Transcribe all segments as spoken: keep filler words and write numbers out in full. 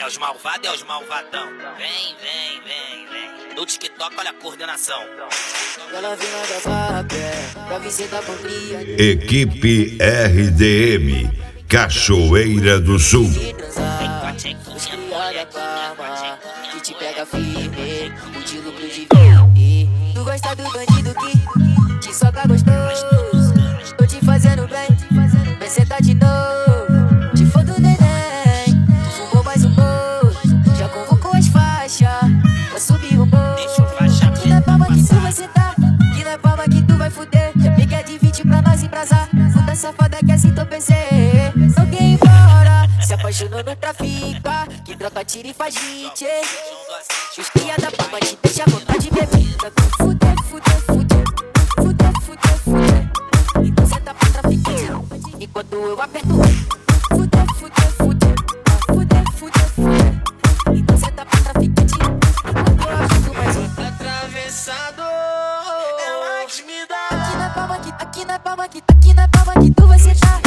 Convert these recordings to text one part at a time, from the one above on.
É os malvados, é os malvadão. Vem, vem, vem, vem. No TikTok, olha a coordenação. Ela vem lá da Fapé, pra visitar por cria. Equipe R D M, Cachoeira do Sul. De transar, os cria da cama, que te pega firme, o de lucro de vida. Tu gosta do bandido que te soca gostoso. Tô te fazendo bem, vem sentar de novo. Te foda o neném, tu fumou mais um pouco. Já convocou as faixas, pra subir o morro. Que na palma que tu vai sentar, que na palma que tu vai fuder. Já peguei de vinte pra nós embrasar. Puta safada que assim tô pensei. Não quer ir embora, se apaixonou no trafica, que troca tira e faz hit. Os cria da palma te deixa à vontade de beber. Pra tu fuder, fuder, fuder, fuder, fuder, fuder. Então senta pra traficante, enquanto eu aperto. Fuder, fuder, fuder, fuder, fuder, fuder. Então senta pra traficante, enquanto eu ajudo mais um. Atravessado, ela que me dá. Aqui na palma que, aqui na palma que, aqui na palma que tu vai sentar.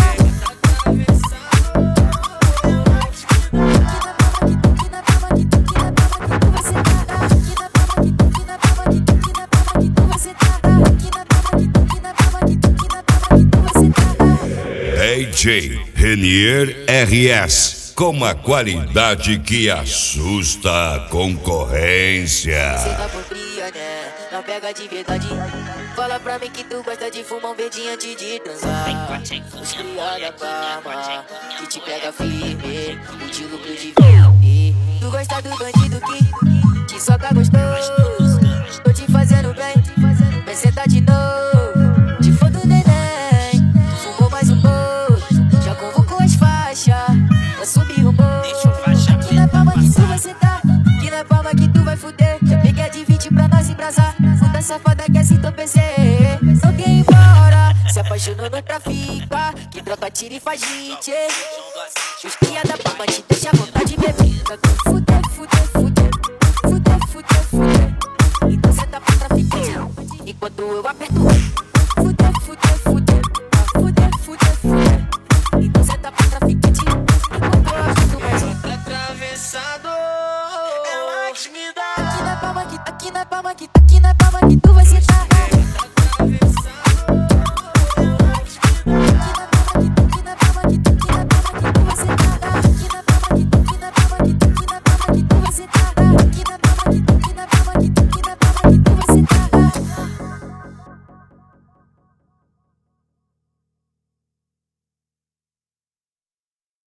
D J Renier R S, com a qualidade que assusta a concorrência. Cê tá por cria, né? Não pega de verdade. Fala pra mim que tu gosta de fumar um verdinho antes de transar. Os cria da cama, que te pega firme, o de lucro de vida. Tu gosta do bandido que te soca gostoso. Tô te fazendo bem, vem sentar de novo. Te foda o neném, fumou mais um pouco. Já convocou as faixas, pra subir o morro. Que na palma que tu vai sentar, que na palma que tu vai fuder. Já peguei de vinte pra nós embrasar. Puta safada que assim tô pensei. Não quer ir embora, se apaixonou no trafica, que troca tira e faz hit.